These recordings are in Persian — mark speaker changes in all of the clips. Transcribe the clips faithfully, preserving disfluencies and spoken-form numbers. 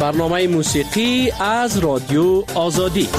Speaker 1: برنامه موسیقی از رادیو آزادی.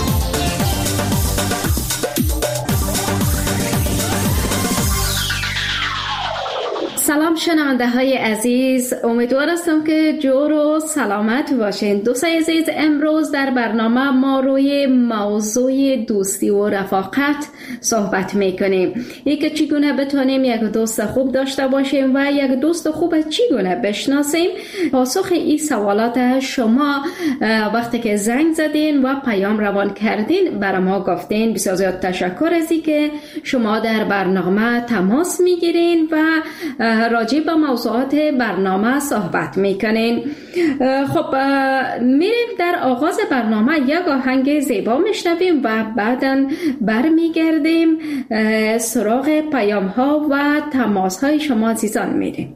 Speaker 2: سلام شنونده های عزیز، امیدوار هستم که جور و سلامت باشین. دوستای عزیز، امروز در برنامه ما روی موضوع دوستی و رفاقت صحبت میکنیم. یک چگونه بتونیم یک دوست خوب داشته باشیم و یک دوست خوب چگونه بشناسیم. پاسخ این سوالات شما وقتی که زنگ زدین و پیام روان کردین برای ما گفتین. بسیار زیاد تشکر از اینکه شما در برنامه تماس میگیرین و راجع به موضوعات برنامه صحبت میکنین. خب میریم در آغاز برنامه یک آهنگ زیبا میشنویم و بعداً برمیگردیم سراغ پیام ها و تماس های شما عزیزان میریم.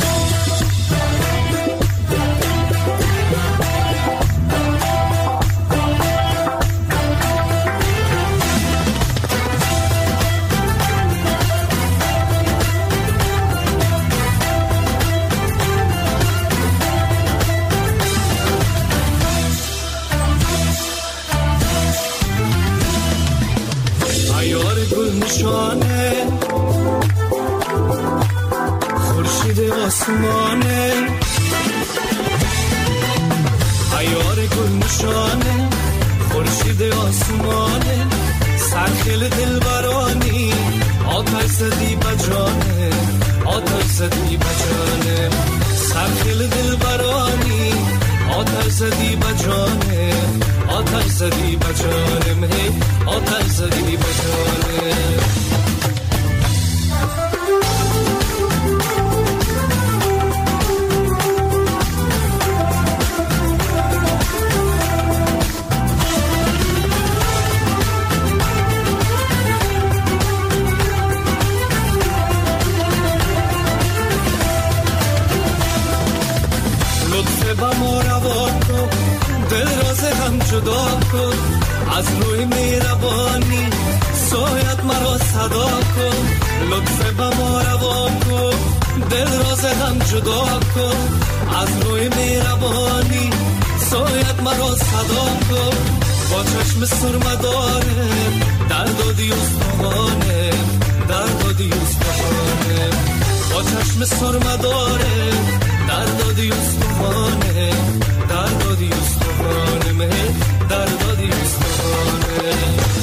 Speaker 3: خورشید آسمانه، عیار گل نشانه، خورشید آسمانه، سرخیل دلبرانی، آتش زدی بجانه، آتش زدی بجانه، سرخیل دلبرانی، آتش زدی بجانه، آتش زدی بجانه، آتش زدی بجانه. جدا کن از روی میربانی، سایت مرا صدا کن، لطف به ما روان کن، دل راز هم جدا کن از روی میربانی، سایت مرا صدا کن، با چشم سرمداره درد و دیوستانه، درد و دیوستانه، با چشم سرمداره درد و دیوستانه، درد و دیوستانه، مه درد و دیوستانه.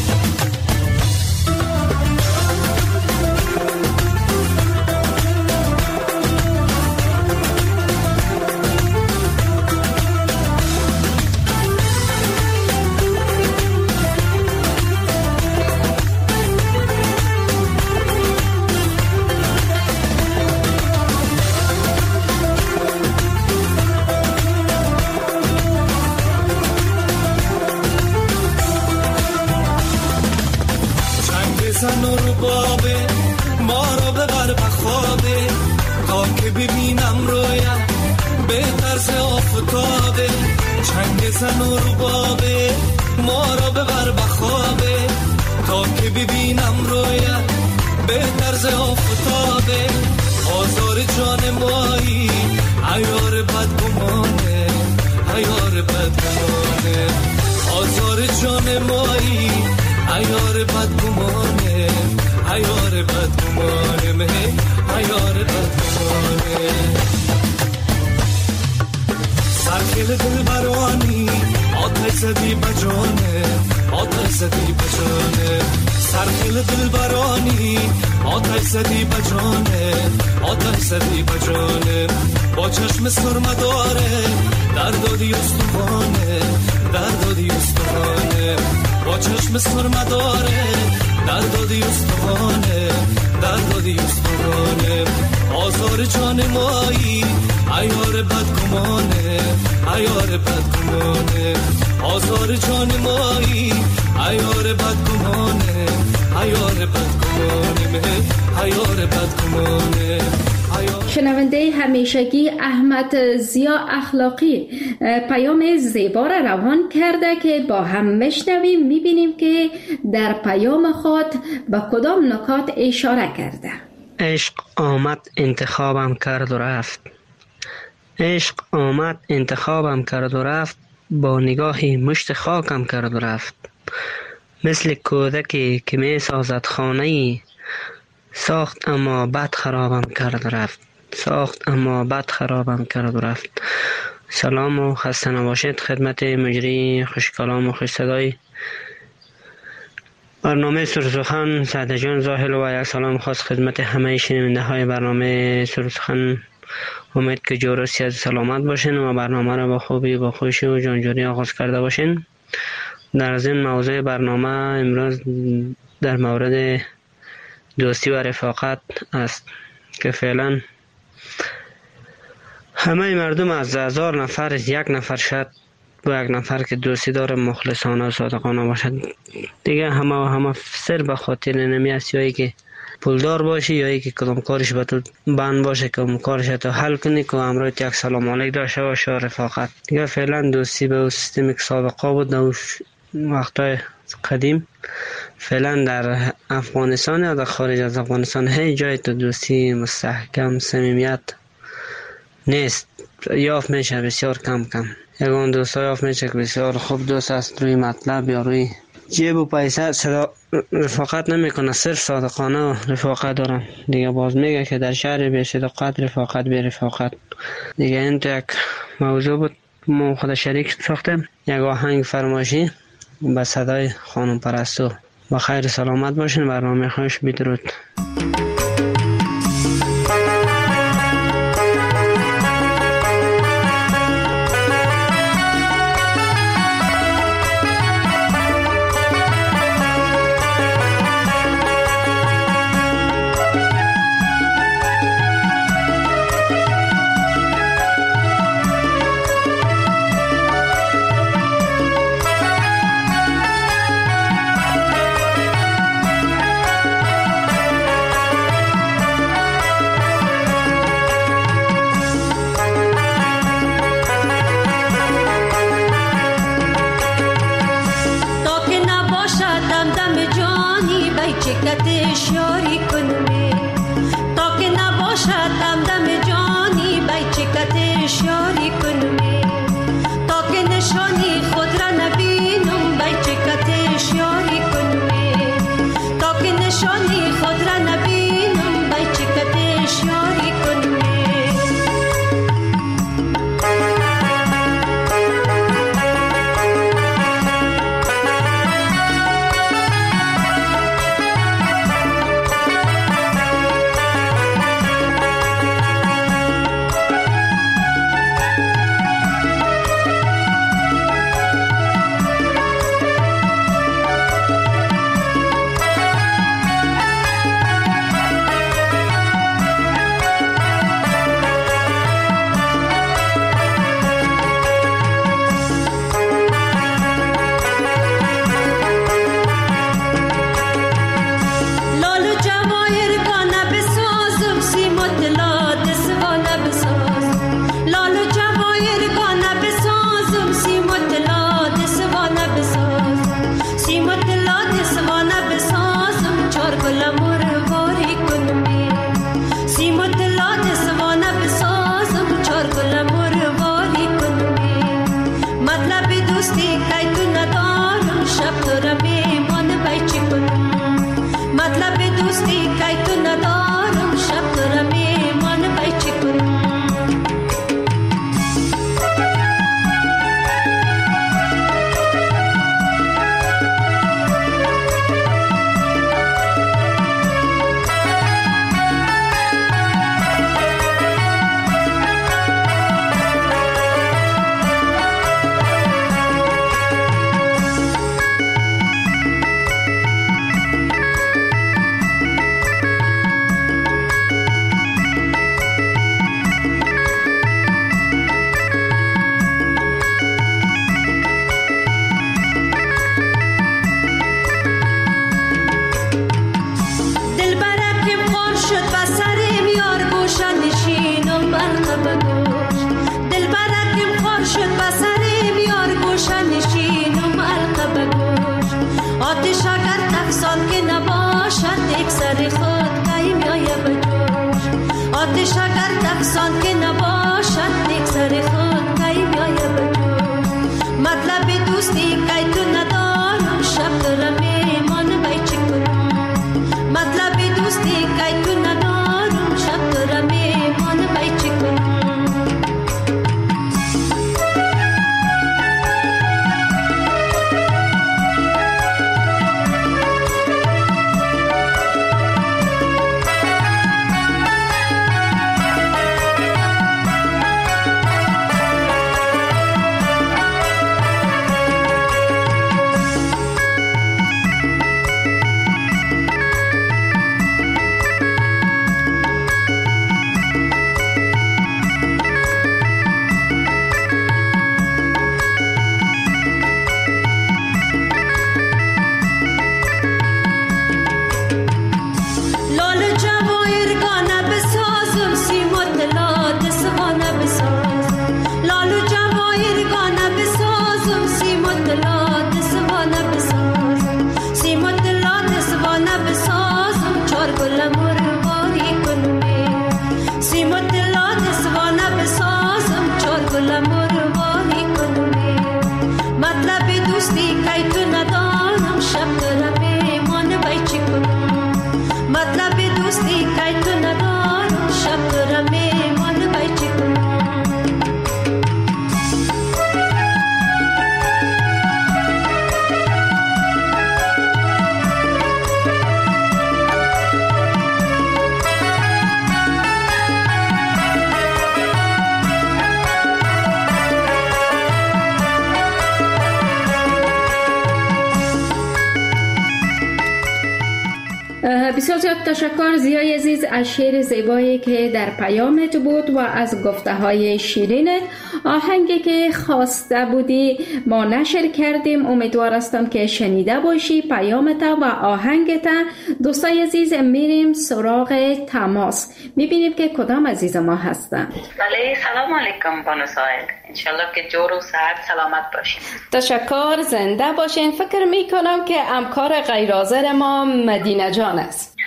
Speaker 3: زن و ربابه ما رو ببر بخوابه، تا که ببینم رویم به طرز آفتابه، چنگ زن و ربابه ما رو ببر بخوابه، تا که ببینم رویم به طرز آفتابه، آزار جان مایی عیار بدگمانه، عیار بدگمانه، آزار جان مایی عیار بدگمانه، عیار بدگمانه، مه عیار بدگمانه. سرخیل دلبرانی، آتش زدی بجانه، آتش زدی بجانه، سرخیل دلبرانی، آتش زدی بجانه، آتش زدی بجانه، با چشم سرمداره درد و دیوستانه، درد و دیوستانه، با چشم سرمداره درد و دیوستانه، درد و دیوستانه، آزار جان مایی عیار بدگمانه، عیار بدگمانه، آزار جان مایی عیار بدگمانه، عیار بدگمانه، عیار بدگمانه.
Speaker 2: شنونده همیشگی احمد ضیا اخلاقی پیام زیبا را روان کرده که با هم میشنویم، میبینیم که در پیام خود به کدام نکات اشاره کرده.
Speaker 4: عشق آمد انتخابم کرد و رفت، عشق آمد انتخابم کرد و رفت، با نگاهی مشت خاکم کرد و رفت. مثل کودکی که می سازد خانه‌ای، ساخت اما بد خرابم کرد و رفت. ساخت اما بد خرابم کرد و رفت. سلام و خسته نباشید خدمت مجری خوش کلام و خوش صدای برنامه سرسخن سعد جان زاهل و یک سلام خاص خدمت همه شنونده های برنامه سرسخن. امید که جور و صحت سلامت باشین و برنامه را با خوبی با خوشی و جانجوری آغاز کرده باشین. در از این موضوع برنامه امروز در مورد دوستی و رفاقت است که فعلا همه مردم از هزار نفر یک نفر شد با یک نفر که دوستی داره مخلصانه و صادقانه باشد. دیگه همه و همه سر به خاطر نمی است، یا ای که پولدار باشی یا ای که کدام کارش به تو بند باشه که اون کارش تو حل کنی که امروز یک سلام علیک داشته باشه و رفاقت. دیگه فعلا دوستی به سیستمی که سابقه بود در وقتای قدیم فعلا در افغانستان یا در خارج از افغانستان هیچ جای تو دوستی مستحکم صمیمیت نیست. یافت میشه بسیار کم کم. یگان دوست ها یافت میشه که بسیار خوب دوست است، روی مطلب یا روی جیب و پیسه صدا رفاقت نمیکنه، صرف صادقانه و رفاقت دارن. دیگه باز میگه که در شهر بی صداقت رفاقت بی رفاقت. دیگه این تو یک موضوع بود ما خود شریک ساختیم. یک آهنگ فرمایشی به صدای خانم پرستو. با خیر سلامت باشین. برنامه خوش بدرود.
Speaker 2: بسیار زیاد تشکر زیای عزیز از شعر زیبایی که در پیامت بود و از گفته های شیرینت. آهنگی که خواسته بودی ما نشر کردیم، امیدوار هستم که شنیده باشی پیامت و آهنگت. دوستای عزیز میریم سراغ تماس، میبینیم که کدام عزیز ما هستند.
Speaker 5: بله، سلام علیکم بانو سائل، انشالله که جور و صحت سلامت باشین.
Speaker 2: تشکر، زنده باشین. فکر میکنم که همکار غیر حاضر ما مدینه جان است.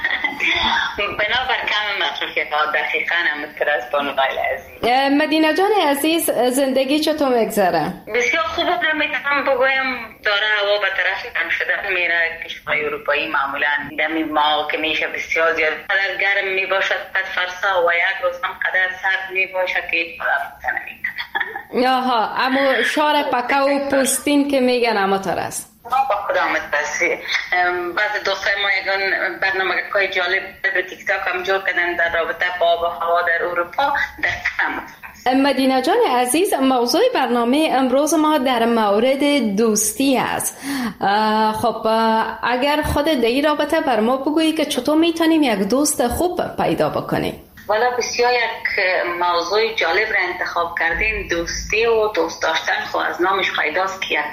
Speaker 5: بنابر کم مصروفیت ها دقیقاً همونطور از بانو غیل عزیز.
Speaker 2: مدینه جان عزیز، زندگی چطور میگذره؟
Speaker 5: بسیار خوب رو میتونم بگویم، داره هوا به طرف تنگ شدن میره. کشورهای اروپایی معمولا دمی ما که میشه بسیار زیاد قدر گرم میباشد قد فرسا و یک روز هم قدر سرد میباشد که هیچ قدر نمیتونه.
Speaker 2: آها، اما شهر پکا و پوستین که میگن اما تر است.
Speaker 5: با خدامت بسی. بعض دوستای ما یکان برنامه که جالب به تیک تاک هم جور کردن در رابطه با آب و هوا در اروپا. در کم
Speaker 2: مدینه جان عزیز، موضوع برنامه امروز ما در مورد دوستی است. خب اگر خود در این رابطه بر ما بگویی که چطور میتونیم یک دوست خوب پیدا بکنیم؟
Speaker 5: والا بسیار یک موضوع جالب را انتخاب کردین. دوستی و دوست داشتن خب از نامش پیداست که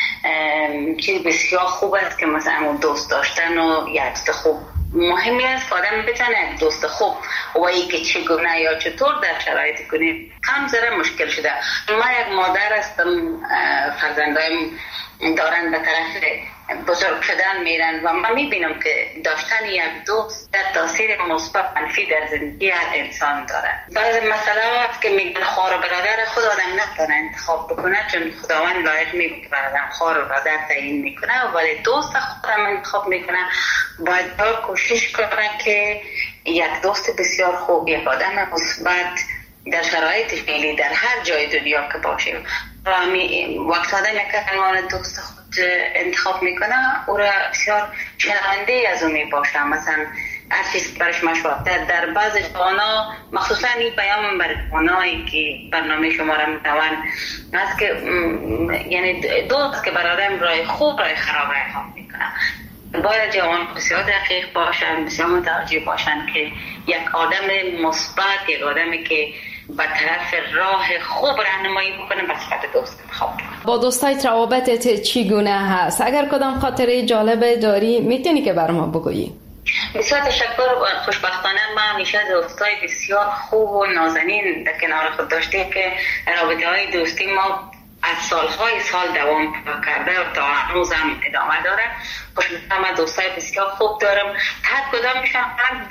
Speaker 5: یک چیز بسیار خوب است که مثلا دوست داشتن و یک دوست خوب مهمی است که آدم بتونه یک دوست خوب و ای که چگونه یا چطور در شرایط کنه کم ذره مشکل شده. ما یک مادر هستم، فرزندایم دارن به طرف بزرگ شدن میرن و من میبینم که داشتن یک دوست در تاثیر مثبت منفی در زندگی هر انسان داره. بعض مسئله هست که میگن خواهر و برادر خود آدم نتونه انتخاب بکنه، چون خداوند لایق میگه برادر خواهر و برادر تعیین میکنه، ولی دوست خودم انتخاب میکنه. باید کوشش کنه که یک دوست بسیار خوب، یک آدم مثبت در شرایط فعلی در هر جای دنیا که باشیم و وقت آدم یک دوست خود انتخاب میکنه او را بسیار شنونده از او میباشه. مثلا هر چیز برش مشورت در, در بعض جوانا، مخصوصا این پیام بر جوانایی که برنامه شما را میتوان است که یعنی دوست که برادر راه خوب راه خراب را انتخاب میکنه. باید جوان بسیار دقیق باشن، بسیار متوجه باشن که یک آدم مثبت، یک آدمی که به طرف راه خوب راهنمایی بکنه به صفت دوست انتخاب کنه.
Speaker 2: با دوستایت روابطت چگونه هست؟ اگر کدام خاطره جالب داری میتونی که بر ما بگویی؟
Speaker 5: بسیار تشکر. خوشبختانه ما همیشه دوستای بسیار خوب و نازنین در کنار خود داشتیم که رابطه های دوستی ما از سالهای سال دوام کرده و تا هنوز هم ادامه داره. خوشبختانه دوستای بسیار خوب دارم، هر کدامشان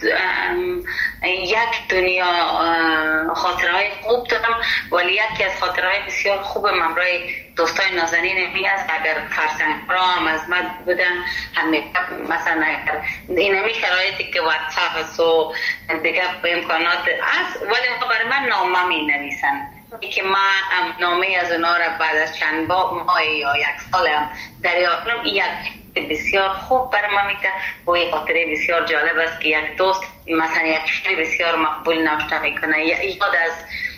Speaker 5: یک دنیا خاطرهای خوب دارم، ولی یکی از خاطرهای بسیار خوب ممرای دوستای نازنین می است. اگر فرزند را هم از من بودن همه مثلا اگر این همی شرایطی که واتساپ است و دیگه امکانات است، ولی برای من نامه می نویسن که ما نامه از اونا را بعد از چند ماه یا یک سال هم دریافت کنم. یک بسیار خوب برای ما میده و یک خاطره بسیار جالب است که یک دوست مثلا یک شعر بسیار مقبول نوشته میکنه، یاد از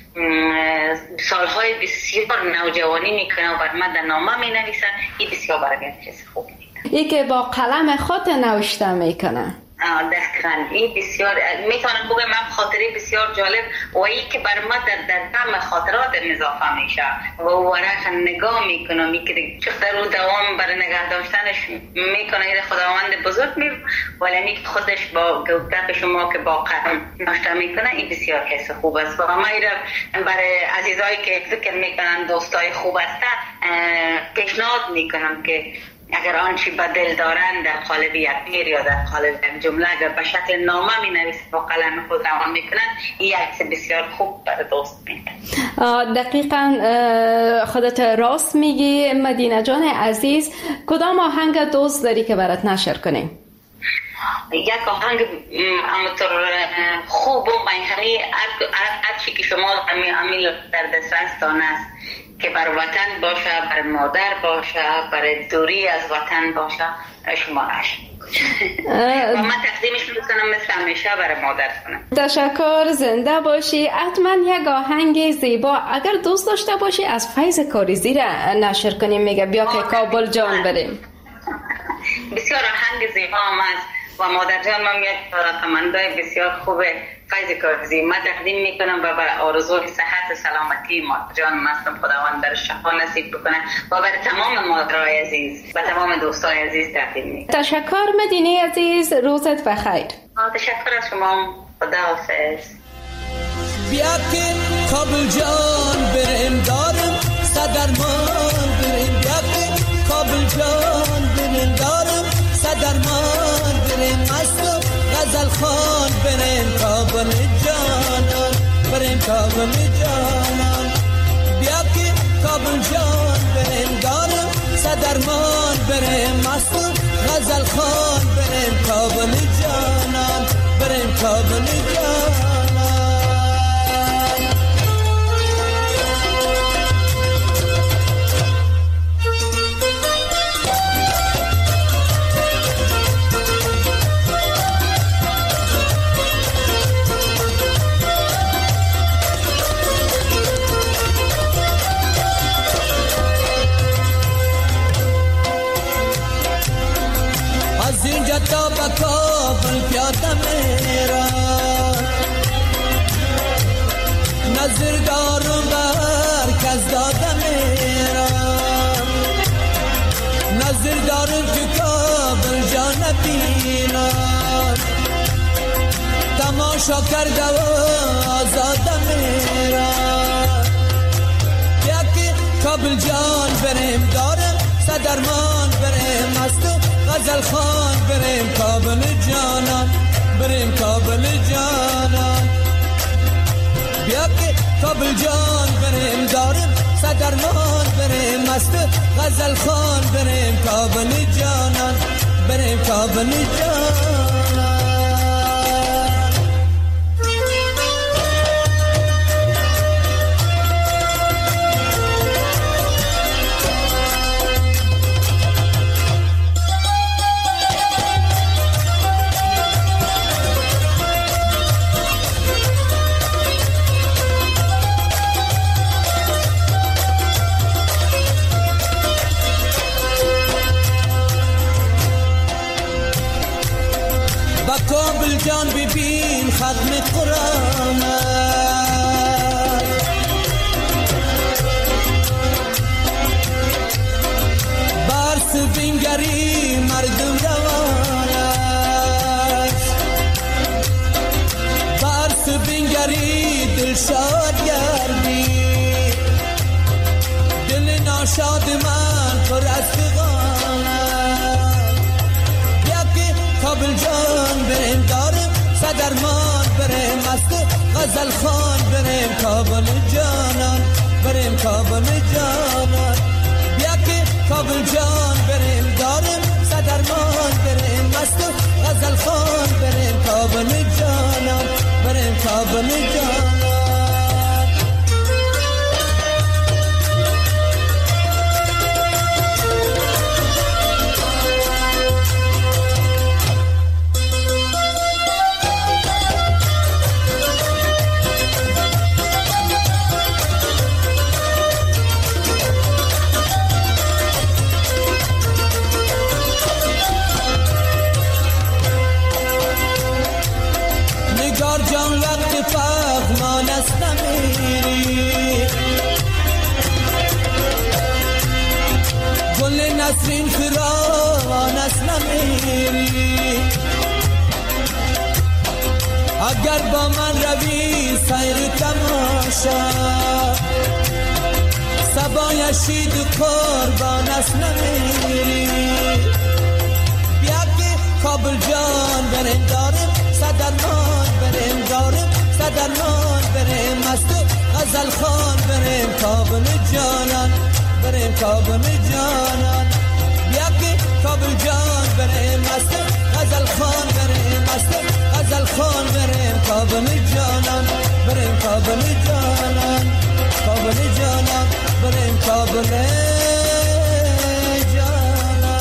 Speaker 5: سالهای بسیار نوجوانی میکنه و برای من در نامه مینویسن. این بسیار برای من چیز خوب میده،
Speaker 2: ای که با قلم خود نوشته میکنه.
Speaker 5: دقیقاً این بسیار میتونم بگم من خاطره بسیار جالب و این که بر ما در در دم خاطرات اضافه میشه و ورق نگاه میکنم میگه چقدر رو دوام برای نگه داشتنش میکنه. این خداوند بزرگ می ولی می خودش با گفتن شما که با قلم نوشته میکنه، این بسیار حس خوب است. و ما اینا برای عزیزایی که فکر میکنن دوستای خوب هستن پیشنهاد میکنم که اگر آنچه به دل دارن در قالب یک میر یا در قالب یک جمله اگر به شکل نامه می نویسن با قلم خود روان میکنن، این عکس بسیار خوب برای دوست میده.
Speaker 2: دقیقاً خودت راست میگی مدینه جان عزیز. کدام آهنگ دوست داری که برات نشر کنیم؟
Speaker 5: یک آهنگ همونطور خوب و منحنی هر چی که شما امیل در دسترستان است که بر وطن باشه، بر مادر باشه، بر دوری از وطن باشه، شما عشق و من تقدیمش میکنم مثل همیشه برای مادر کنم.
Speaker 2: تشکر، زنده باشی. حتما یک آهنگ زیبا اگر دوست داشته باشی از فیض کاریزی را نشر کنیم. میگه بیا که کابل جان بریم.
Speaker 5: بسیار آهنگ زیبا هم است و مادر جان من یک رقمنده بسیار خوبه فیض کاریزی من تقدیم میکنم و برای آرزوی صحت و سلامتی مادر جان مستم خداوند در شفا نصیب بکنه و برای تمام مادرای عزیز و تمام دوستای عزیز تقدیم میکنم.
Speaker 2: تشکر مدینه عزیز، روزت بخیر.
Speaker 5: تشکر از شما، خداحافظ.
Speaker 3: بیا که کابل جان بریم دارم صدرمان بریم، بیا که کابل جان بریم دارم صدرمان بریم، مستم غزل خان بریم کابل جانان بریم کابل جانان. بیا که کابل جان بریم دارم صدرمان بریم، مستم غزل خان بریم کابل جانان بریم کابل جانان. تا به کابل پیاده میرم، نظر دارم بر کس داده میرم، نظر دارم که کابل جان بینم، تماشا کرده و آزاده میرم. یکی کابل جان بریم دارم صدرمان بریم، مستم غزل خان بریم کابل جانان بریم کابل جانان. بیا که کابل جان بریم داریم صدرمان بریم، مست غزل خان بریم کابل جانان بریم کابل جانان. کابل جان ببین ختم قرآن برس بینگری مردم روان است، برس بینگری دل شاد گردی دل شاد من پر از فغانم بیا که کابل جان بریم دارم صدرمان بریم مست غزل خان بریم کابل جانان بریم کابل جانان بیا که کابل جان بریم دارم صدرمان بریم مست غزل خان بریم کابل جانان بریم کابل جانان نسرین فراوان است نمیری اگر با من روی سیر تماشا سبایشید قربان است نمیری بیا که کابل جان بریم دارم صدرمان بریم دارم صدرمان بریم مست غزل خان بریم کابل جانان بریم کابل جانان بیا که کابل جان بریم مست غزل خان بریم مست غزل خان بریم کابل جانان بریم کابل جانان کابل جانان بریم کابل جانان.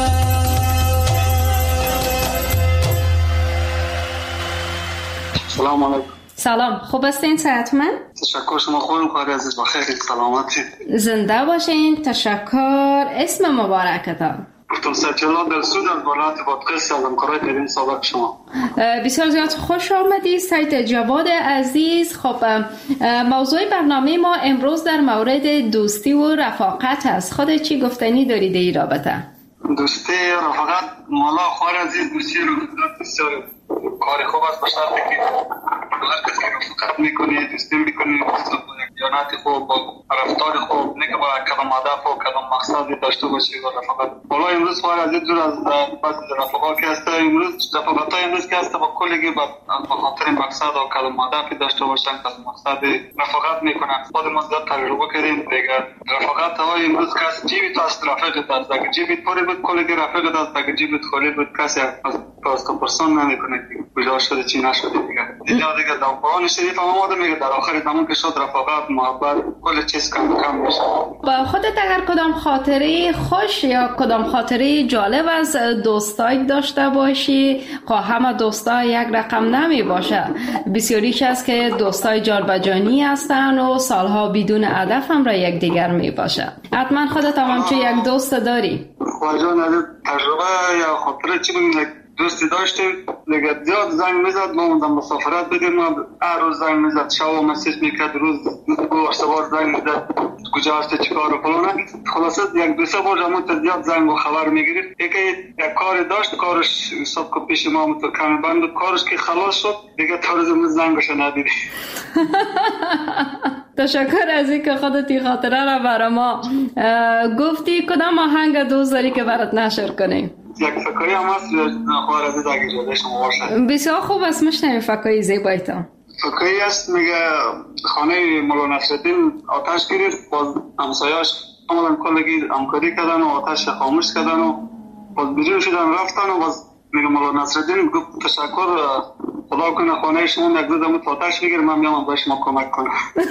Speaker 6: سلام علیکم.
Speaker 2: سلام، خوب هستین؟ صحتمند؟
Speaker 6: تشکر، شما خوبین؟ خواهر عزیز بخیر، سلامتی، زنده
Speaker 2: باشین. تشکر. اسم مبارکتان؟
Speaker 6: دکتر سجلال در سود از ولایت بادغیس هستم، کارهای ترین سابق شما.
Speaker 2: بسیار زیاد خوش آمدید سایت جواد عزیز. خب موضوع برنامه ما امروز در مورد دوستی و رفاقت است. خودت چی گفتنی دارید این رابطه؟
Speaker 6: دوستی رفاقت مولا خواهر عزیز، دوستی رفاقت بسیار کار خوب است، به شرطی که هر کسی که رفاقت میکنه دوستی میکنه دیانت خوب با رفتار خوب نه که با کدام هدف و کدام مقصدی داشته باشه با رفاقت. حالا امروز خواهر عزیز دور از بحث رفاقت که هست، امروز رفاقت های امروز که هست با کلی با خاطر مقصد و کدام هدفی داشته باشن کدام مقصد رفاقت میکنن. خود ما زیاد تجربه کردیم دیگه. رفاقت های امروز که هست جیبی تو است رفیقت است، اگه جیبی پره بود کلی رفیقت است، اگه جیبی خالی بود کسی از پرسان نمیکنه کجا شده چی نشده دیگه. دیگه دیگه در قرآن شریف هم آمده میگه در آخر زمان که شد رفاقت محبت کل چیز کم کم میشه.
Speaker 2: با خودت اگر کدام خاطره خوش یا کدام خاطره جالب از دوستای داشته باشی، خب همه دوستا یک رقم نمی باشه، بسیاریش است که دوستای جالبجانی هستن و سالها بدون هدف هم را یک دیگر می باشه. حتما خودت هم همچون یک دوست داری.
Speaker 6: خواجان از تجربه یا خاطره چی بگیم؟ دوستی داشتیم دیگه، زیاد زنگ میزد، ما اوندم مسافرت بدیم، هر روز زنگ میزد، شب مسیج میکرد، روز دو سوار زنگ میزد کجا هستی چیکار و فلان. خلاصه یک دو سه بار همون زیاد زنگ و خبر میگرفت. یکی یک کار داشت، کارش حساب که پیش ما تو کمی بند بود، کارش که خلاص شد دیگه تا روز من زنگش ندیدی.
Speaker 2: تشکر از اینکه خودت این خاطره را برای ما گفتی. کدام آهنگ دوست داری که برات نشر کنیم؟
Speaker 6: یک فکایی هم هست خواهر عزیز اگه اجازه شما باشه.
Speaker 2: بسیار خوب است، میشنویم فکایی زیبایتان.
Speaker 6: فکایی هست میگه خانه مولا نصرالدین آتش گرفت، باز همسایه‌اش آمدن کلگی همکاری کردن و آتش خاموش کردن و باز بیرون شدن رفتن و باز میگه مولا نصرالدین گفت تشکر، خدا کنه خانه شما یک دو دم آتش بگیره، من میام به شما کمک کنم.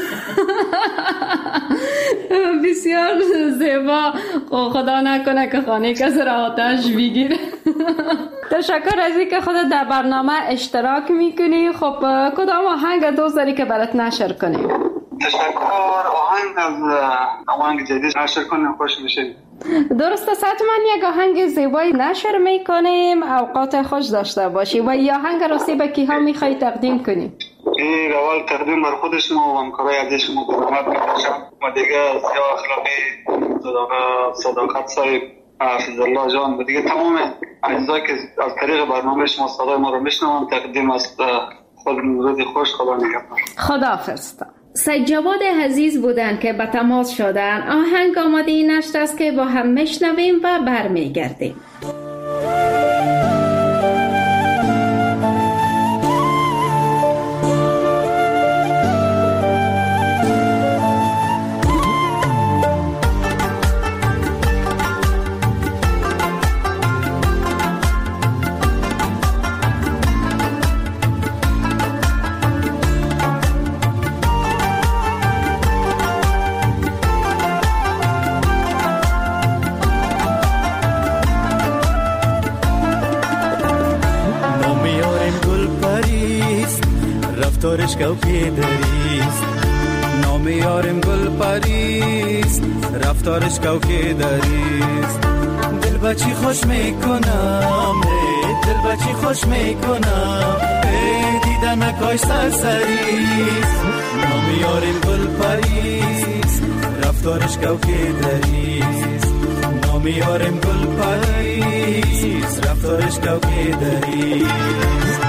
Speaker 2: بسیار زیبا. خدا نکنه که خانه کسی را آتش بگیره. تشکر از اینکه خودت در برنامه اشتراک میکنی. خب کدام آهنگ دوست داری که برات نشر کنیم؟
Speaker 6: تشکر. آهنگ از آهنگ جدید نشر کنیم خوش میشه.
Speaker 2: درست است، حتما یک آهنگ زیبایی نشر میکنیم، اوقات خوش داشته باشی. و یا آهنگ راستی به کیها میخوای تقدیم کنی؟
Speaker 6: این اول تقدیم بر خود شما و همکارای عزیز شما درآمد میکشم و دیگه سیاه اخلاقی صداقت صاحب حفظ الله جان و دیگه تمام عزیزایی که از طریق برنامه شما صدای ما رو میشنوند تقدیم است. خود روزی خوش، خدا نگهدار.
Speaker 2: خداحافظ. سید جواد عزیز بودن که به تماس شدن. آهنگ آماده این نشت است که با هم میشنویم و برمیگردیم.
Speaker 3: رفتارش کوکی دریست، نام یارم گل پریست، رفتارش کوکی دریست. دل بچی خوش میکنم، دل بچی خوش میکنم، دیدن نکاش سرسریست. نام یارم گل پریست، رفتارش کوکی دریست. نام یارم گل پریست، رفتارش کوکی دریست.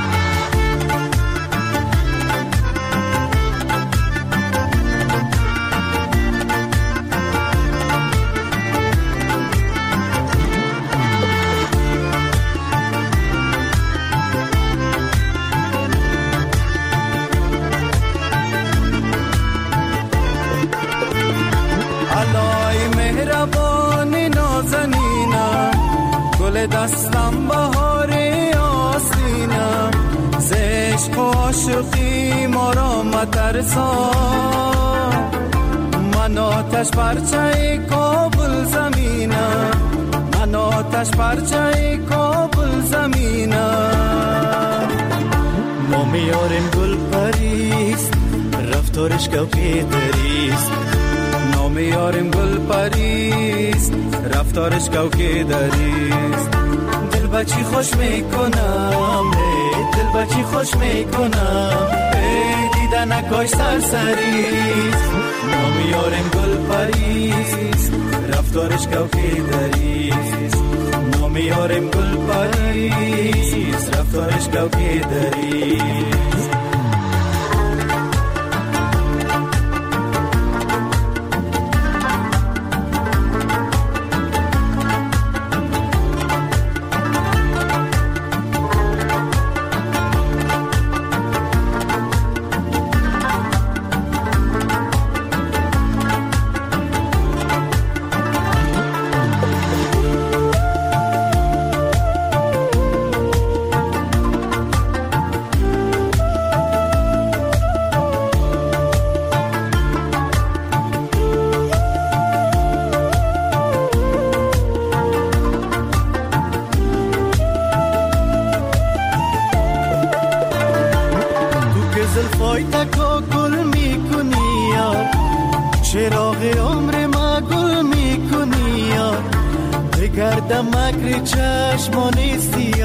Speaker 3: دستم بهار آسینم، زشق و عاشقی ما را مترسان. من آتش پرچه کابل زمینم، من آتش پرچه کابل زمینم. نام یارم گل پریست، رفتارش کوکی دریست. نام یارم گل پریست، رفتارش کوکی دریست. دل بچی خوش میکنم، دل بچی خوش میکنم، دیدن نکاش سرسریست. نام یارم گل پریست، رفتارش کوکی دریست. نام یارم گل پریست، رفتارش کوکی دریست. زلفای تکا گل میکنی یار، چراغ عمر ما گل میکنی یار. بگردم مکر چشمان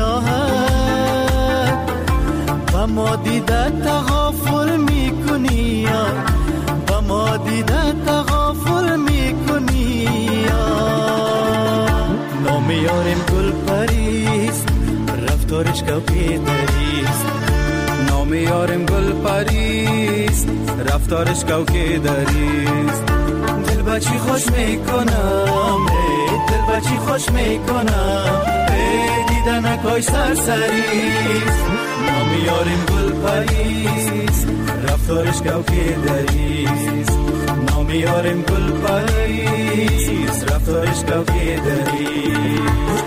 Speaker 3: سیاهت، با ما دیدن تغافل میکنی یار، با ما دیدن تغافل میکنی یار. نام یارم گل پریست، رفتارش کوکی دریست. نام یارم گل پریست، رفتارش کوکی دریست. دل بچی خوش میکنم، دل بچی خوش میکنم، دیدن نکاش سرسریست. نام یارم گل پریست، رفتارش کوکی دریست. نام یارم گل پریست، رفتارش کوکی دریست.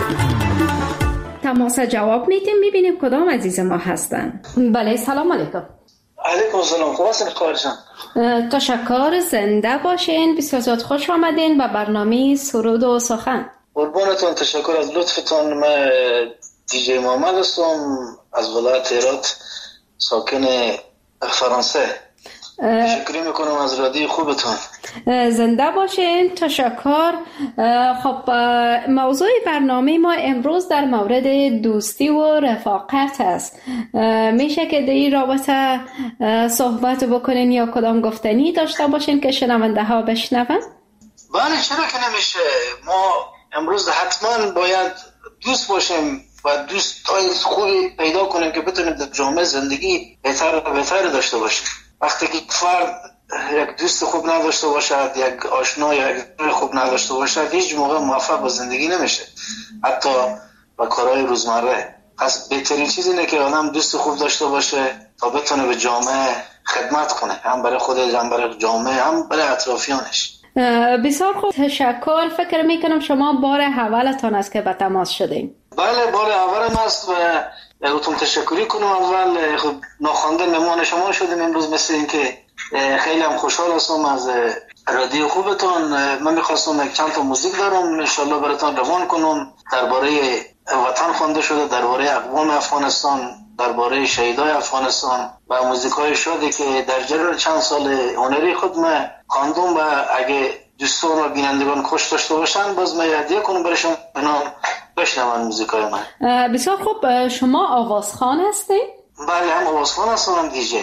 Speaker 2: تماس جواب میدیم، میبینیم کدام عزیز ما هستن. بله، سلام علیکم.
Speaker 7: علیکم سلام. خوب هستین خواهرشان؟
Speaker 2: تشکر، زنده باشین. بسیار زیاد خوش آمدین به برنامه سرود و سخن.
Speaker 7: قربانتون، تشکر از لطفتون. من دیجی محمد هستم از ولایت هرات، ساکن فرانسه. تشکر میکنم از رادیو خوبتون.
Speaker 2: زنده باشین. تشکر. خب، موضوع برنامه ما امروز در مورد دوستی و رفاقت است. میشه که در این رابطه صحبت بکنین یا کدام گفتنی داشته باشین که شنونده ها بشنون؟
Speaker 7: بله، چرا که نمیشه. ما امروز حتما باید دوست باشیم و دوستای خوبی پیدا کنیم که بتونیم در جامعه زندگی بهتر و بهتر داشته باشیم. وقتی که فرد یک دوست خوب نداشته باشد، یک آشنا یا یک خوب نداشته باشد، هیچ موقع موفق به زندگی نمیشه، حتی با کارهای روزمره. پس بهترین چیز اینه که آدم دوست خوب داشته باشه تا بتونه به جامعه خدمت کنه، هم برای خودش، هم برای جامعه، هم برای اطرافیانش.
Speaker 2: بسیار خوب، تشکر. فکر میکنم شما بار اولتان است که به تماس شدین.
Speaker 7: بله، بار اولم است و گفتم تشکری کنم. اول خب ناخوانده مهمان شما شدیم امروز، مثل این که خیلی هم خوشحال هستم از رادیو خوبتون. من میخواستم یک چند تا موزیک دارم انشالله براتون روان کنم، درباره وطن خوانده شده، درباره اقوام افغانستان، درباره شهیدای افغانستان و موزیکای شده که در جریان چند سال هنری خود من خواندم و اگه دوستان و بینندگان خوش داشته باشن باز من هدیه کنم برای شما بنام بشنون موزیکای من.
Speaker 2: بسیار خوب. شما آوازخوان هستید؟
Speaker 7: بله، هم آوازخوان هستم هم دیجی.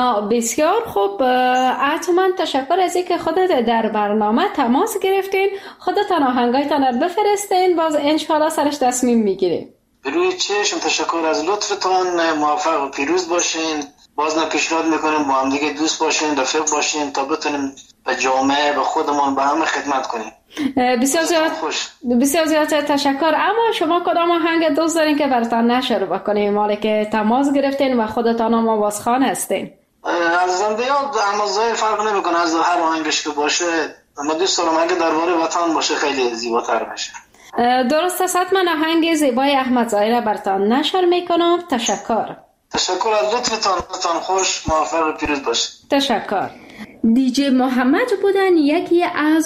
Speaker 2: بسیار خوب. حتما تشکر از اینکه خودت در برنامه تماس گرفتین. خودتان آهنگایتان رو بفرستین، باز انشالله سرش تصمیم میگیریم.
Speaker 7: بروی چشم، تشکر از لطفتان. موفق و پیروز باشین. باز نه پیشنهاد میکنیم با هم دیگه دوست باشین، رفیق باشین تا بتونیم به جامعه، به خودمون، به همه خدمت کنیم.
Speaker 2: بسیار زیاد بسیار زیاد تشکر. اما شما کدام آهنگ دوست دارین که براتون نشر بکنیم، مالی که تماس گرفتین و خودتان هم آوازخوان هستین؟
Speaker 7: از زنده یاد امازای فرق نمیکنه، از هر آهنگش که باشه. ما دوست دارم اگه درباره وطن باشه خیلی زیباتر بشه.
Speaker 2: درست است. من آهنگ زیبای احمد ظاهر براتون نشر میکنم. تشکر.
Speaker 7: تشکر از لطفتان. لطفتان خوش، موفق و پیروز باشید.
Speaker 2: تشکر. دیجی محمد بودن، یکی از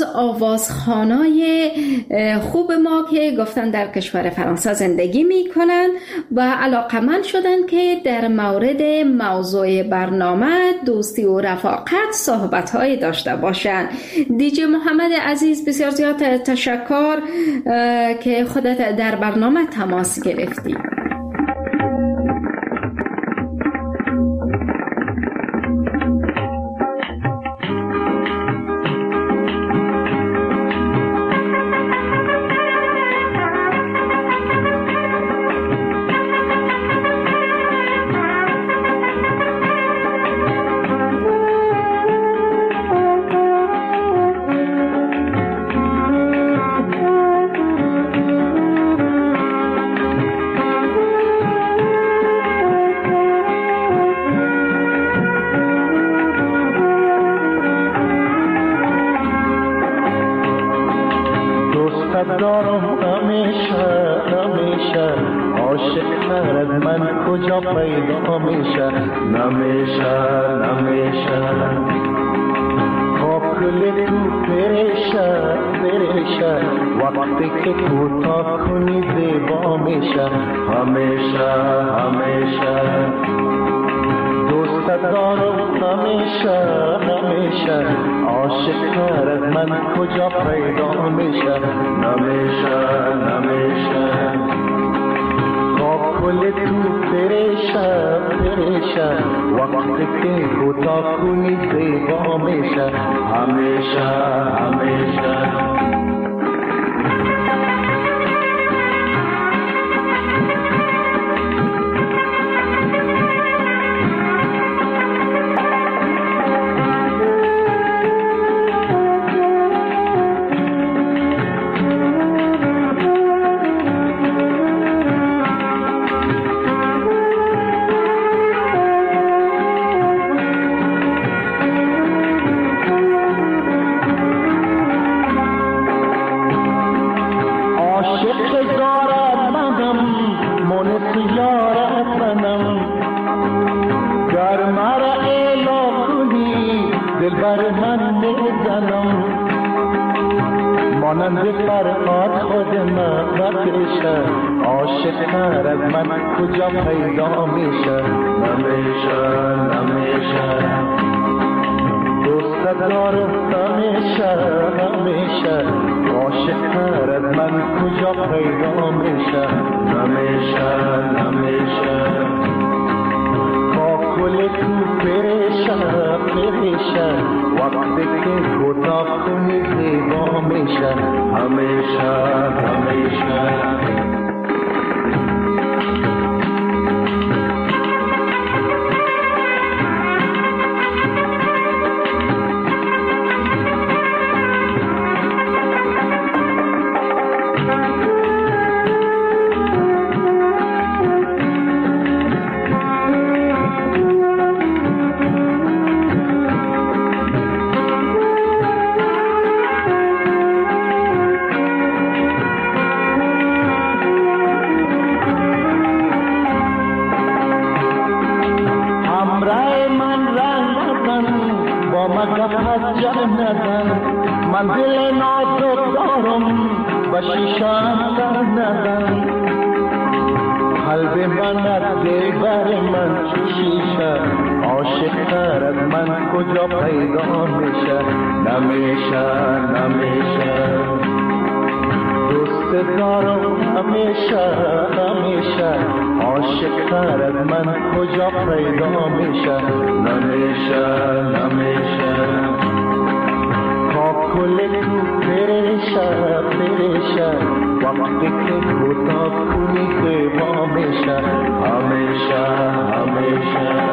Speaker 2: آوازخوانای خوب ما که گفتن در کشور فرانسه زندگی میکنن و علاقمند شدن که در مورد موضوع برنامه دوستی و رفاقت صحبت‌های داشته باشن. دیجی محمد عزیز، بسیار زیاد تشکر که خودت در برنامه تماس گرفتی.
Speaker 8: دارم همیشه همیشه عاشق تر از من کجا پیدا میشه نمیشه نمیشه کل تو پریشه پریشه وقتی که کوتاه کنی زیبا میشه همیشه همیشه دوست دارم همیشه همیشه عاشق تر از من کجا پیدا میشه نمیشه نمیشه با کل تو پریشه پریشه وقتی که کوتاه کنی زیبا میشه همیشه همیشه مانند فرقات خود من بکشه عاشق تر از من کجا پیدا میشه نمیشه نمیشه دوست دارم همیشه همیشه عاشق تر از من کجا پیدا میشه نمیشه نمیشه با کل تو پریشه پریشه وقتی که کوتاه کنی زیبا میشه همیشه همیشه گپ از جن نزن، من دل نازک دارم و شیشم سر نزن. قلب من از دلبر من شیشه، عاشق تر از من کجا پیدا میشه؟ نمیشه نمیشه. دوست دارم همیشه همیشه، عاشق تر از من کجا پیدا میشه؟ نمیشه نمیشه. کاکل تو پریشه پریشه، وقتی که کوتاه کنی زیبا میشه. همیشه همیشه.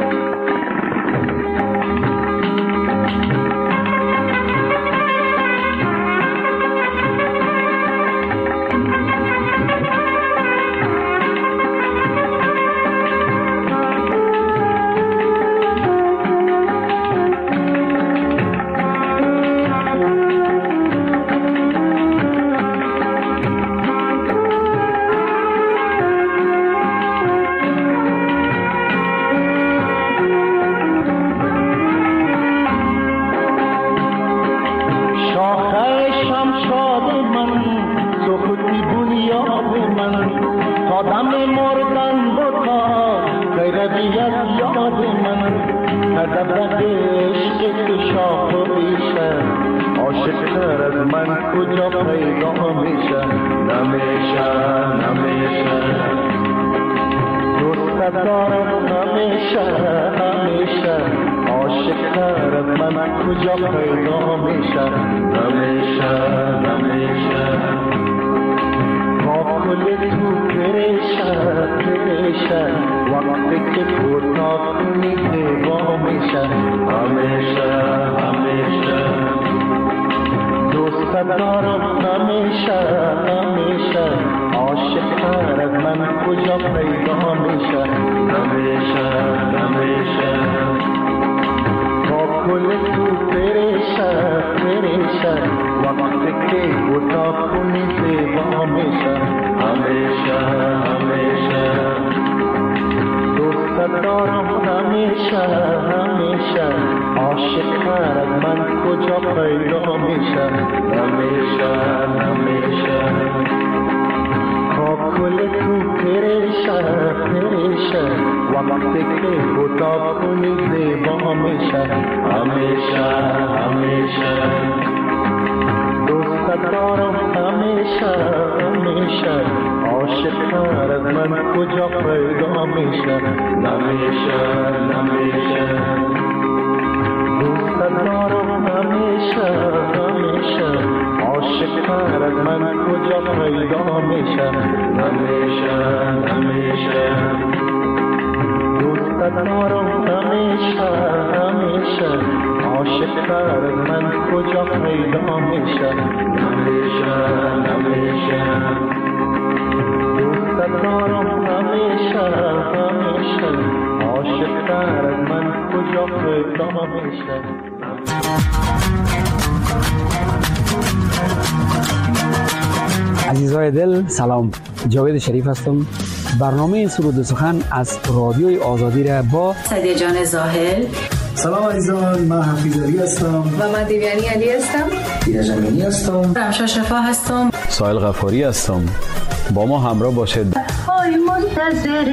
Speaker 9: عزیزای دل سلام، جاوید شریف هستم. برنامه سرود و سخن از رادیوی آزادی را با
Speaker 10: سعدیه جان زاهل.
Speaker 11: سلام عزیزان، من حفیظ علی هستم
Speaker 12: و من دیویانی علی هستم.
Speaker 11: دیده جمینی هستم.
Speaker 10: رمشا شفا هستم.
Speaker 13: سایل غفاری هستم. با ما همراه باشید.
Speaker 14: آی منتظر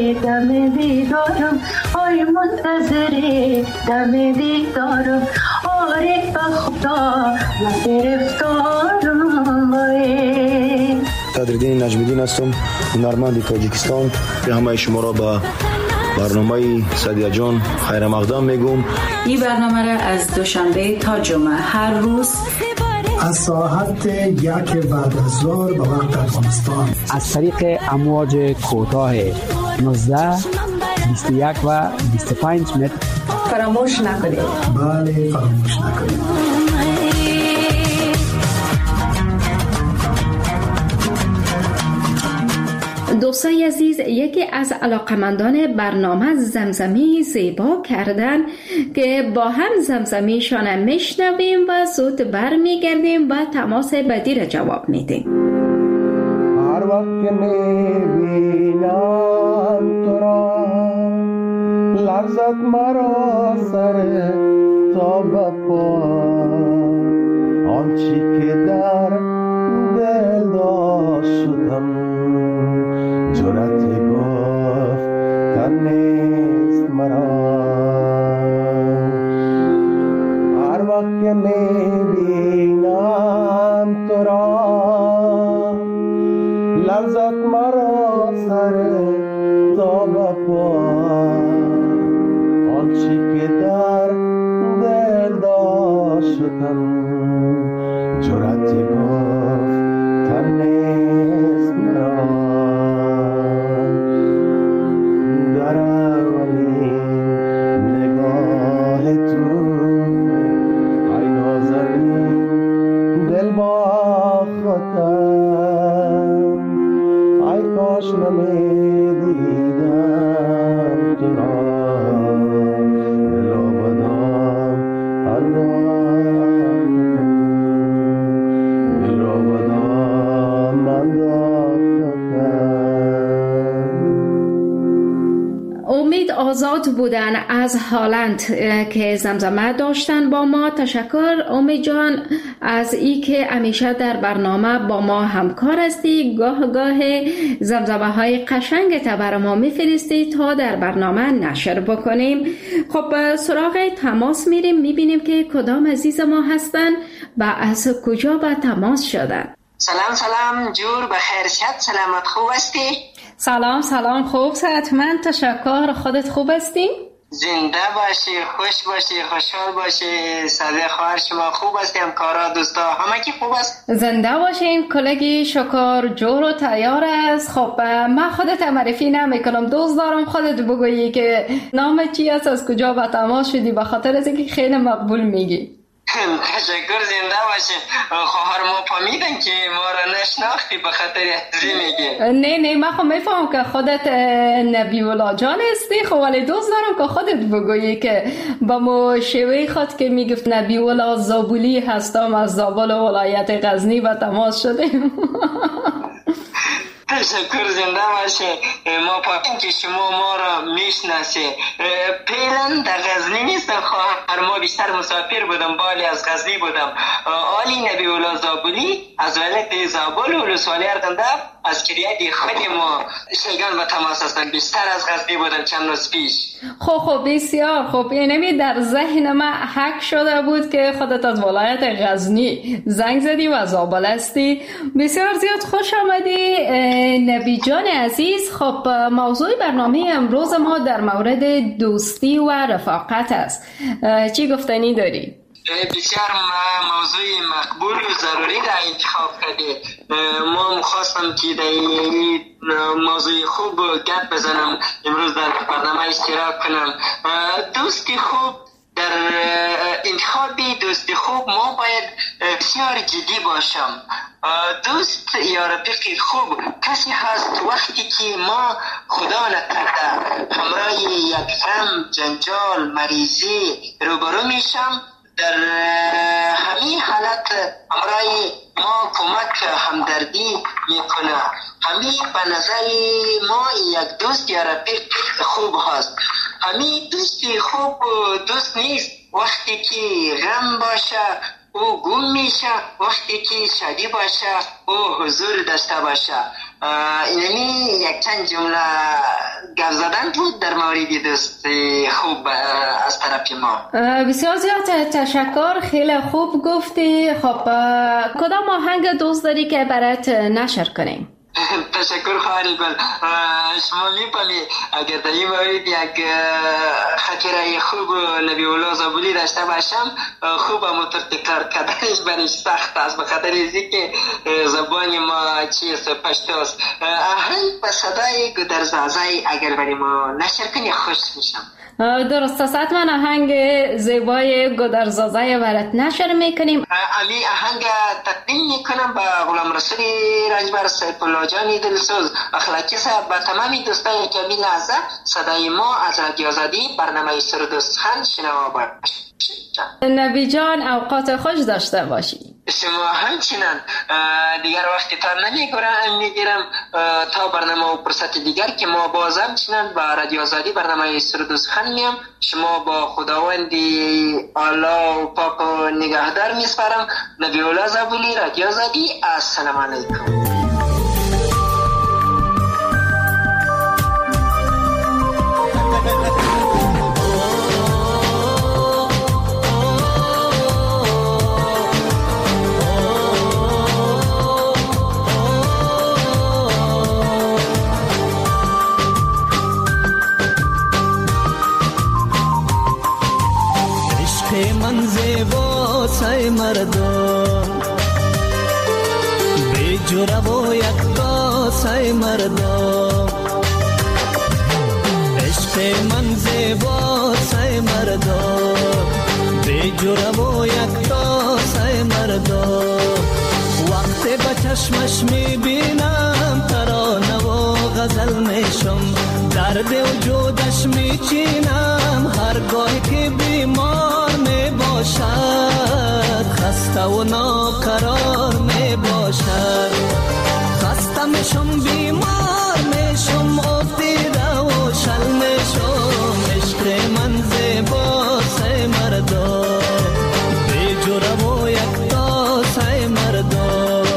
Speaker 14: دم دیدارم، آی منتظر دم دیدارم، آره بخدا و گرفتارم بای.
Speaker 15: صدرالدین نجمیدین هستم، هنرمند تاجیکستان. همه شما را به برنامه سعدیه جان خیر مقدم میگم.
Speaker 10: این برنامه را از دوشنبه تا جمعه هر روز
Speaker 11: از ساعت یک بعد از ظهر به وقت افغانستان
Speaker 9: از طریق امواج کوتاه نوزده، بیست و یک و بیست و پنج متر
Speaker 12: فراموش نکنید.
Speaker 11: بله فراموش نکنید.
Speaker 2: دوستای عزیز، یکی از علاقمندان برنامه زمزمی زیبا کردن که با هم زمزمیشان میشنویم و زود برمیگردیم و تماس بعدی را جواب میدیم.
Speaker 8: هر وقت که میبینم تو را لرزد مرا سر تا به پا آنچی که در دل داشتم جرأت گفتن نیست مرا. هر وقت که میبینم تو را لرزد مرا سر تا به پا آنچی که در دل داشتم جرأت گفتن نیست مرا. در اولین نگاه تو ای نازنین دل با خودم ای کاش نمیدیدم تو را دل آبادان انداختم دل آبادان انداختم.
Speaker 2: امید آزاد بودن از هالند که زمزمه داشتن با ما. تشکر امید جان از ای که همیشه در برنامه با ما همکار هستی. گاه گاه زمزمه های قشنگ تا برای ما میفرستی تا در برنامه نشر بکنیم. خب سراغ تماس میریم، میبینیم که کدام عزیز ما هستن و از کجا به تماس شدن.
Speaker 16: سلام سلام جور بخیر شد، سلامت خوب هستی؟
Speaker 2: سلام سلام خوب صحتمند تشکر. خودت خوب هستی؟
Speaker 16: زنده باشی، خوش باشی، خوشحال باشی. صدای خواهر شما خوب هستی؟ همکارا دوستا همه کی خوب است؟
Speaker 2: زنده باشین. کلگی شکر جور و تیار است. خب من خودت معرفی نمیکنم، دوست دارم خودت بگویی که نام چی است، از کجا به تماس شدی، به خاطر از اینکه خیلی مقبول میگی.
Speaker 16: تشکر، زنده باشین. خواهر ما فهمیدن که ما را نشناختی به خاطر ازی میگی.
Speaker 2: نه نه من خب میفهم که خودت نبی الله جان هستی، خب ولی دوست دارم که خودت بگویی که با مو شوی خود که میگفت نبی الله زابلی هستم، از زابل ولایت غزنی به تماس شدیم.
Speaker 16: تشکر، زنده باشه. ما پاکیم که شما ما را میشناسی. پیلن در غزنی نیستم خواهر، ما بیشتر مسافر بودم، بالی از غزنی بودم. آلی نبی الله زابلی از ولایت زابل ولسوالی اردندب از کریت خود ما شیگان به تماس هستن، بیشتر از غزنی بودم چند روز پیش.
Speaker 2: خب خب بسیار خوب. یعنی در ذهن من حک شده بود که خودت از ولایت غزنی زنگ زدی و زابل هستی. بسیار زیاد خوش آمدی نبی جان عزیز. خب موضوع برنامه امروز ما در مورد دوستی و رفاقت است. چی گفتنی داری؟
Speaker 16: بسیار موضوع مقبول و ضروری را انتخاب کرده. ما خواستم که در این موضوع خوب گپ بزنم، امروز در برنامه اشتراک کنم. دوستی خوب، در انتخاب دوستی خوب ما باید بسیار جدی باشم. دوست یا رفیق خوب کسی هست وقتی که ما خدا نکرده همراه یک غم، جنجال، مریضی روبرو میشم، در همین حالت همراه ما کمک همدردی میکنه. همین به نظر ما یک دوست یا رفیق خوب هست. همین دوستی خوب دوست نیست وقتی که غم باشه او گم میشه، وقتی که شادی باشه او حضور داشته باشه. اینمی یک چند جمله گفت زدن بود در مورد دوست خوب از طرف ما.
Speaker 2: بسیار زیاد تشکر، خیلی خوب گفتی. خب کدام آهنگ دوست داری که برات نشر کنیم؟
Speaker 16: تشکر خواهری بل. شما می‌پلی اگر در این مورد یک خاطره خوب نبی الله زابلی داشته باشم، خوب هم تکرار کردنش برش سخت است، به خاطر اینکه که زبان ما چیست پشتو است. آهنگ به صدای گودرزازای اگر برای ما نشر کنی خوش میشم.
Speaker 2: درست است، من آهنگ زیبای گودرزازای برات نشر میکنیم.
Speaker 16: علی آهنگ تقدیم میکنم به غلام رسول رنجبر سیف الله جانی دلسوز اخلاقی صاحب، به تمامی دوستای کمی لحظه صدای ما از رادیو آزادی برنامه سرود و سخن شنوا باشید.
Speaker 2: نبی جان اوقات خوش داشته باشی.
Speaker 16: شما همچنان دیگر وقتی تا نمیگیرم تا برنامه و فرصت دیگر که ما باز همچنان با رادیو آزادی برنامه سرود و سخن میم. شما با خداوندی اعلی و پاک و نگهدار میسپارم. نبی الله زابلی، رادیو آزادی. السلام علیکم.
Speaker 3: من زیبا سای مردم بی جرا و یکتا سای مردم عشق من زیبا سای مردم بی جرا و یکتا سای مردم وقتی با چشمش میبینم ترانه و غزل میشم درد وجودش میچینم هرگاه که بیمار می باشد خسته و ناقرار می باشد خسته میشم بیمار میشم افتیده و شل میشم عشق من زیبا سای مردم بی جرا و یکتا سای مردم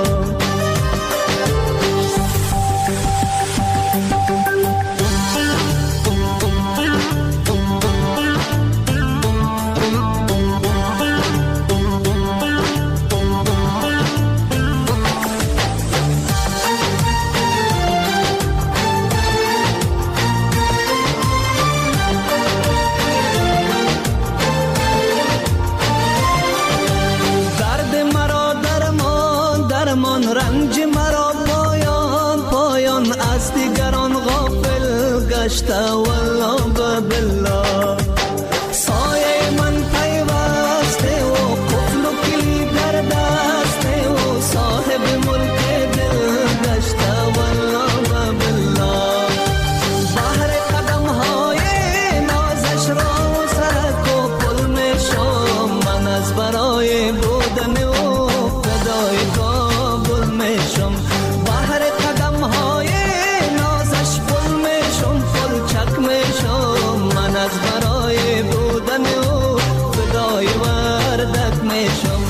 Speaker 3: رنج مرا پایان پایان از دیگران غافل گشته والله بالله سایه من پیوسته و قفل و کلی در دسته و صاحب ملک دل گشته والله بالله بحر قدم های نازش را سرک و پل میشم من از برای بودن و فدای کابل میشم بحر قدم های نازش پل میشم پل چک میشم من از برای بودن و فدای وردک میشم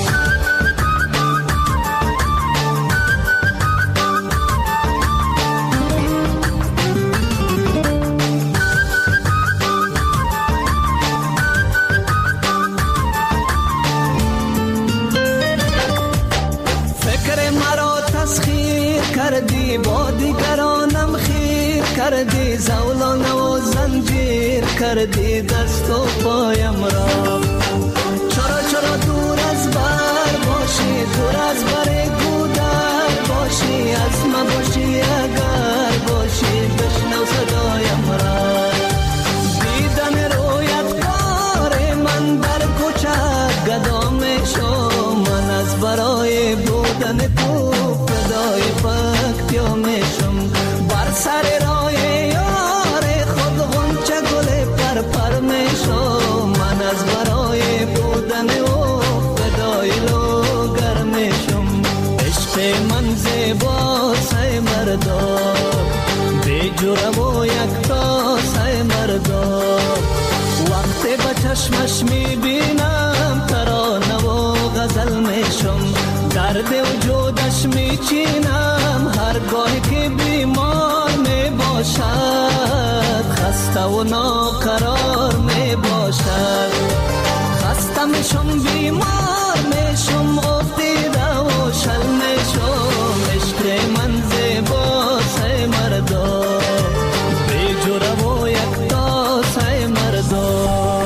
Speaker 3: کردی با دیگرانم خیر کردی زولان و زنجیر کردی دست و پایم را چرا چرا دور از بر باشی دور از بر گودر باشی از من باشی اگر باشی بشنو صدایم را دیدن رویت کار من در کوچه گدا میشم من از برای بودن تو فدای پاکتیا میشم بر سر راه یار خود غنچه گل پر پر میشم من از برای بودن او فدای لوگر میشم عشق من زیبا سای مردم بی جرا و یکتا سای مردم وقتی با چشمش میبینم ترانه و غزل میشم درد وجودش میچینم هرگاه که بیمار می باشد خسته و ناقرار می باشد خسته میشم بیمار میشم افتیده و شل میشم عشق من زیبا سای مردم بی جرا و یکتا سای مردم.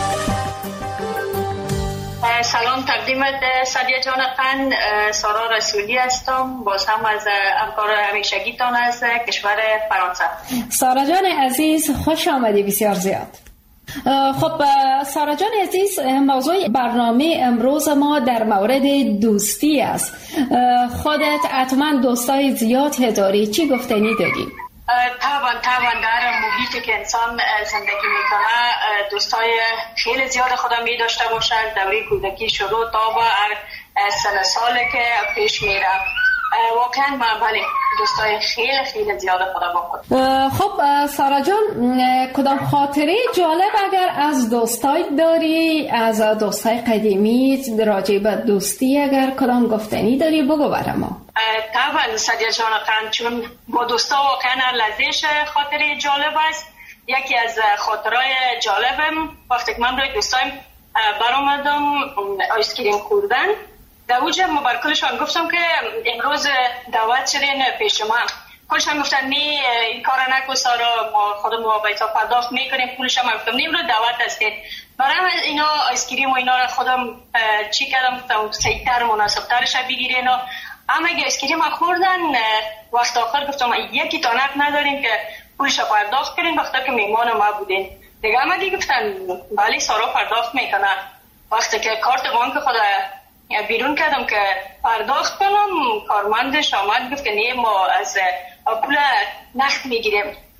Speaker 5: سلام تقدیمت سادیا جان فن، سارا رسولی هستم، باز هم از همکار همیشگیتان از کشور فرانسه.
Speaker 2: سارا جان عزیز خوش آمدی بسیار زیاد. خب سارا جان عزیز، موضوع برنامه امروز ما در مورد دوستی است. خودت حتما دوستای زیاد داری، چی گفتنی داری؟
Speaker 5: طبعا طبعا در محیطی که انسان زندگی میکنه دوستای خیلی زیاد خودم می داشته باشد. دوره کودکی شروع تا با
Speaker 17: سن ساله که پیش میره. واقعا من بله دوستای خیلی خیلی زیاده خدا با خود.
Speaker 2: خب سارا جان، کدام خاطره جالب اگر از دوستای داری، از دوستای قدیمی راجع به دوستی اگر کدام گفتنی داری بگو برام.
Speaker 17: طبعا سادیا جان، چون با دوستا واقعا لذیذ خاطره جالب است. یکی از خاطرهای جالبم وقتی که من روی دوستایم برآمدم آیسکریم خوردن، در اوجه ما بر کلشان گفتم که امروز دعوت شدین پیش من. کلشان گفتن نه این کار نکن سارا، ما خودمون با بیتا پرداخت میکنیم پولش. هم گفتم نه امروز دعوت هستید. برای اینا آیسکریم و اینا را خودم چی کردم، گفتم سیتر مناسبترش بگیرین. اما اگه آیسکریم خوردن وقت آخر گفتم یکی تانک نداریم که پولش پرداخت کنین وقتی که میمان ما بودین. دیگه همه دیگه گفتن بله سارا پرداخت میکنه. وقتی که کارت بانک خود بیرون کردم که پرداخت کنم، کارمندش آمد گفت که نه ما از پول نقد میگیریم.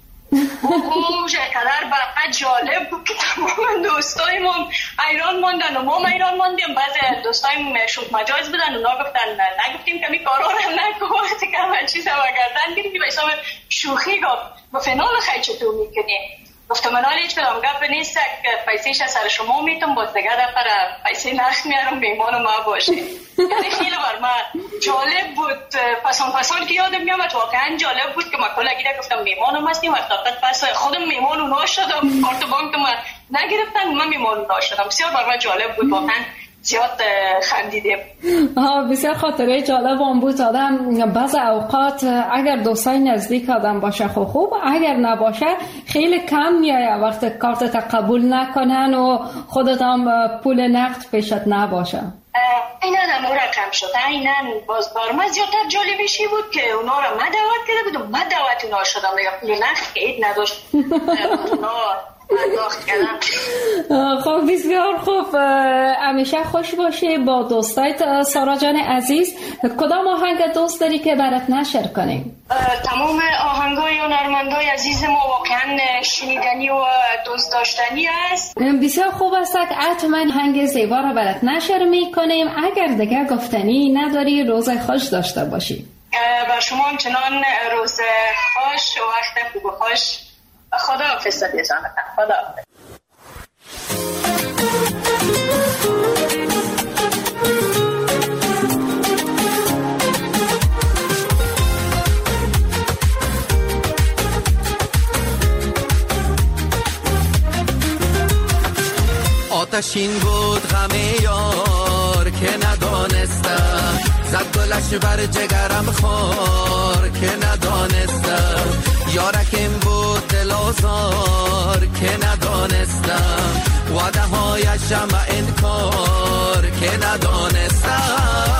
Speaker 17: اوه قدر برای جالب بود که تمام دوستایمون ایران موندن و ما ایران موندیم. بعضی دوستایم شوخ مجاز بودن، اونا گفتن نگفتیم که می کارا رو نکن، وقتی که همه چیز رو گردن گیریم به حساب شوخی گفت با فنال خیلی چطور میکنی. گفتم من حالا هیچ کدام گپ نیست که پیسیش از سر شما میتونم باز دیگه دفعه پیسی نخ میارم بیمان ما باشه. یعنی خیلی بر من جالب بود. پسان پسان که یادم میامد واقعا جالب بود که ما کلا گیره گفتم میمانم هستیم و پس خودم میمان اونا شدم، کارت بانک ما نگرفتن من میمان اونا شدم. بسیار بر من جالب بود، واقعا زیاد خندیدیم.
Speaker 2: بسیار خاطره جالب هم بود. آدم بعض اوقات اگر دوستای نزدیک آدم باشه خوب خوب، اگر نباشه خیلی کم میایه وقتی کارت قبول نکنن و خودت هم پول نقد پیشت نباشه.
Speaker 17: اینا هم اون رقم شد. اینا باز بار ما زیادتر جالبشی بود که اونا را ما دعوت کرده بودم، ما دعوت اونا شدم دیگه پول نقد که اید نداشت اونا
Speaker 2: خب بسیار خوب. همیشه خوش باشی با دوستایت سارا جان عزیز. کدام آهنگ دوست داری که برات نشر کنیم؟
Speaker 17: تمام آهنگای هنرمندای عزیز ما واقعا شنیدنی و دوست داشتنی است.
Speaker 2: بسیار خوب است. حتما آهنگ زیبا را برات نشر میکنیم. اگر دیگه گفتنی نداری روز خوش داشته باشی.
Speaker 17: با شما همچنان روز خوش و وقت خوب و خوش. خدا حافظ سادیا جان. خدا حافظ.
Speaker 3: آتشین بود غم یار که ندانستم، زد گلش بر جگرم خار که ندانستم. یارکم بود دل آزار که ندانستم، وعده هایش جمع انکار که ندانستم.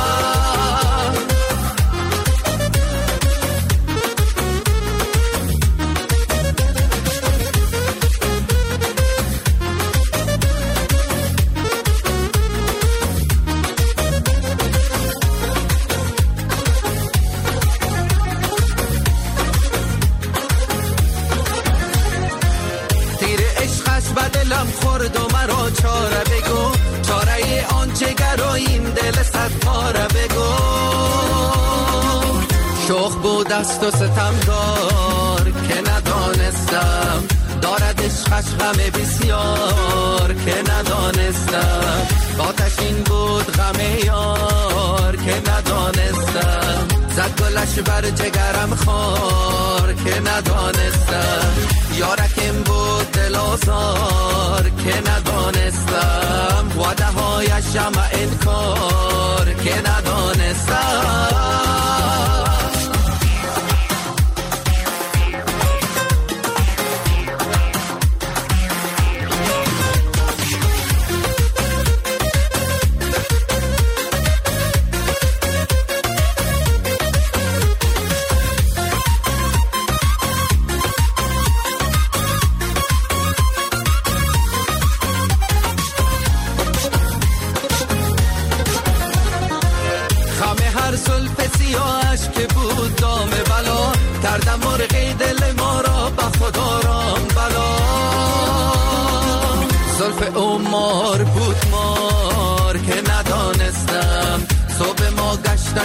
Speaker 3: دلم خورد و مرا چاره بگو، چاره آن جگراییم دل صد پاره بگو. شوخ بود دست و ستمدار که ندانستم، دارد عشقش غم بسیار که ندانستم. آتشین بود غم یار که ندانستم، زد گلش بر جگرم خار که ندانستم. یارکم بود دل آزار که ندانستم، وعده هایش جمع انکار که ندانستم. که بود دام بلا، کردم مرغی دل ما را به خدا رام بلا. زلف او مار بود مار که ندانستم،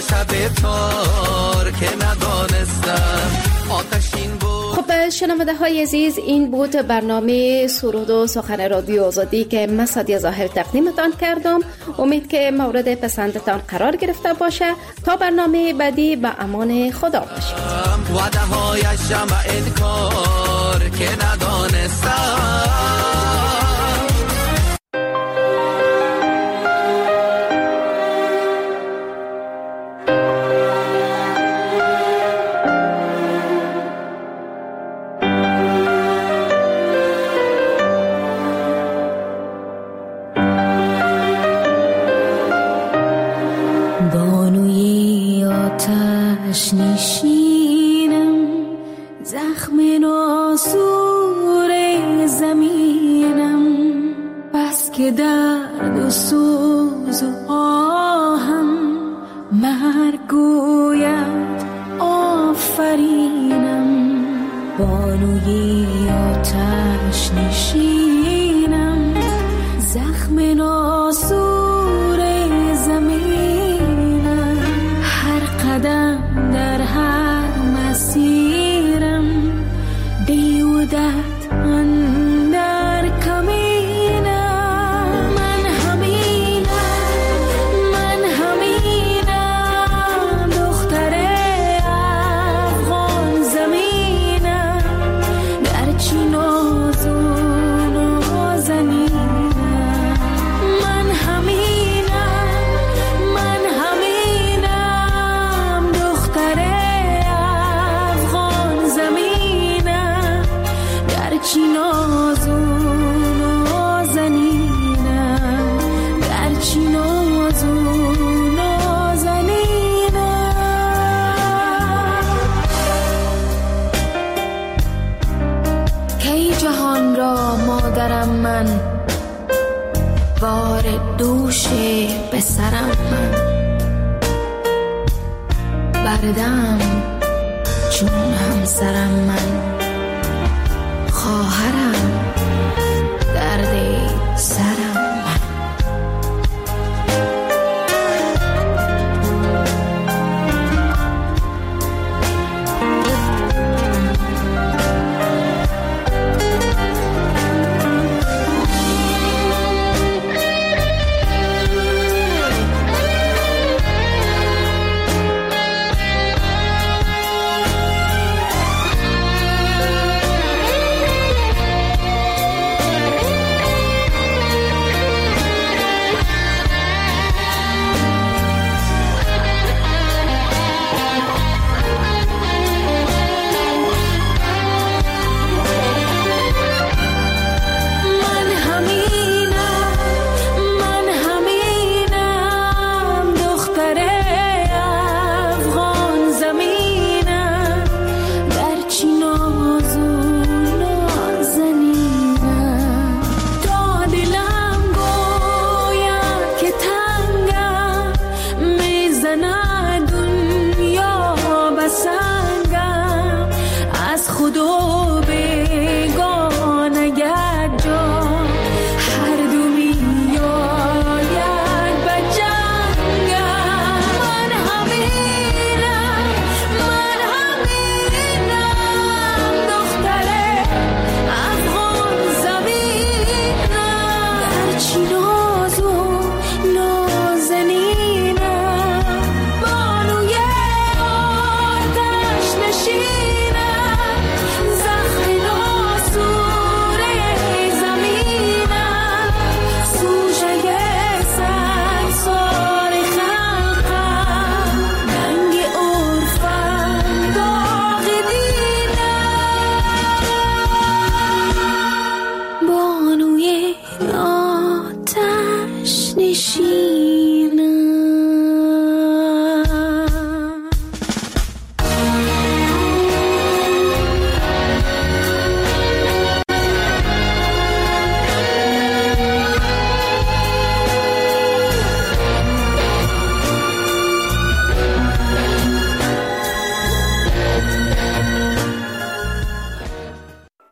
Speaker 3: شب تار که ندانستم آتشین بود.
Speaker 2: خب شنونده های عزیز، این بود برنامه سرود و سخن رادیو آزادی که من سادیه ظاهر تقدیمتان کردم. امید که مورد پسندتان قرار گرفته باشه. تا برنامه بعدی به امان خدا باشید.
Speaker 3: وعده های شمع انکار که ندانستم.
Speaker 18: نشینم زخم ناسور زمینم، بس که درد و سوز و آهم مرگ گوید آفرینم. بانوی آتش نشینم زخم ناسور زمینم، هر قدم در هر مسیرم دیودت اندر کمینم. من همینم من همینم دختر افغان زمینم، گرچه ناز و نازنینم. من همینم من همینم دختر افغان زمینم، گرچه ناز و نازنینم، گرچه ناز و نازنینم. کی جهان را مادرم من، بار دوش به سرم من، بردم چون همسرم من.